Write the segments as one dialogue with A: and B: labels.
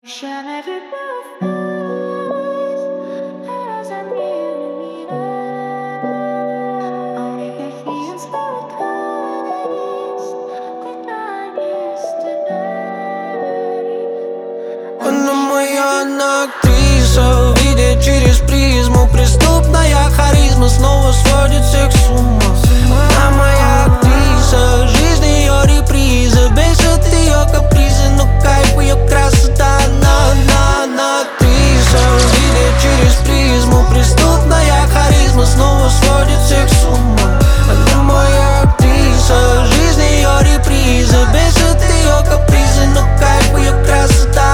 A: Она моя, она актриса, видит через призму. Преступная харизма снова сводит всех с ума. Она моя актриса, жизнь ее реприза. Бесит ее капризы, но кайф ее красота. Она актриса, видит через призму. Преступная харизма снова сводит всех с ума. Она моя актриса, жизнь ее реприза. Бесит ее капризы, но кайф ее красота.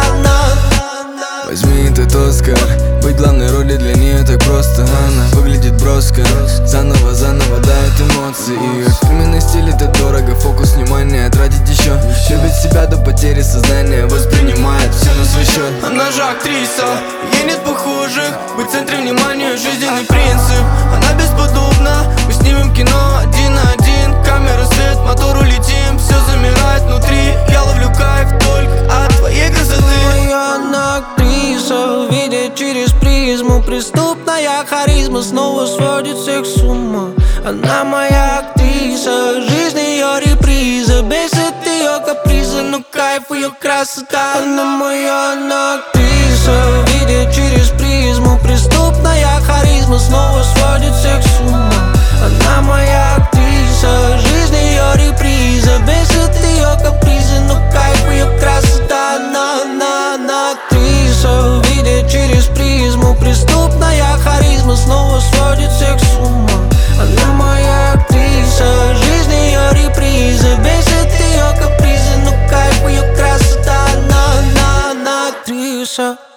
B: Возьми этот Оскар, быть главной роли для нее так просто. Она выглядит броско, заново дает эмоции. Ее фирменный стиль это дорого, фокус внимания тратить еще. Любит себя до потери сознания, воспринимает все на свой счет.
C: Она же актриса, ей нет похожих. Быть в центре внимания, жизненный принцип. Она бесподобна, мы снимем кино один на один. Камера, свет, мотор, улетим. Все замирает внутри, я ловлю кайф только от твоей красоты.
A: Она актриса, видит через призму. Преступная харизма снова сводит всех с ума. Она моя актриса, жизнь ее реприза. Бесит ее капризы, но кайф ее красота. Она моя, она актриса, видит через призму. Преступная харизма снова сводит всех с ума. Она моя актриса, жизнь ее реприза. Бесит ее капризы, но кайф ее красота. Она актриса, видит через призму. Преступная харизма снова сводит всех с ума. Она моя актриса, жизнь ее реприза. Бесит ее капризы, но кайф ее красота. Она актриса.